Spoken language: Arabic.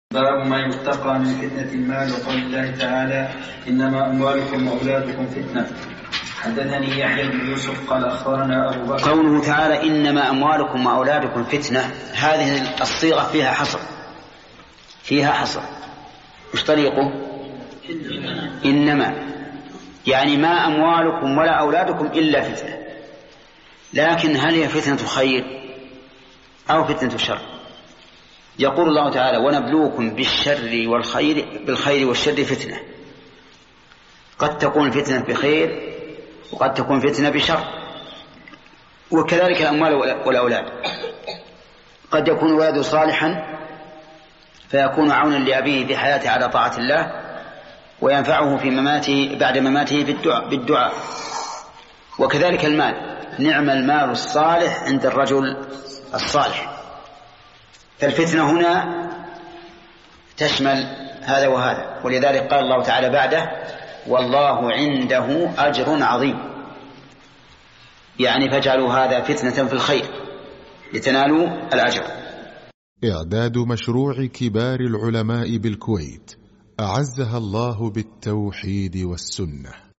باب ما يتقى من فتنة المال وقول الله تعالى إنما أموالكم وأولادكم فتنة. حدثني يحيى بن يوسف قال أخبرنا أبو بكر. قوله تعالى إنما أموالكم وأولادكم فتنة، هذه الصيغة فيها حصر. مش طريقه؟ إنما يعني ما أموالكم ولا أولادكم إلا فتنة، لكن هل هي فتنة خير أو فتنة شر؟ يقول الله تعالى ونبلوكم بالخير والشر فتنة. قد تكون فتنة بخير وقد تكون فتنة بشر، وكذلك الأموال والأولاد. قد يكون ولده صالحا فيكون عونا لأبيه في حياته على طاعة الله وينفعه في مماته بعد مماته بالدعاء. وكذلك المال، نعم المال الصالح عند الرجل الصالح. فالفتنة هنا تشمل هذا وهذا، ولذلك قال الله تعالى بعده والله عنده أجر عظيم، يعني فاجعلوا هذا فتنة في الخير لتنالوا الأجر. إعداد مشروع كبار العلماء بالكويت أعزها الله بالتوحيد والسنة.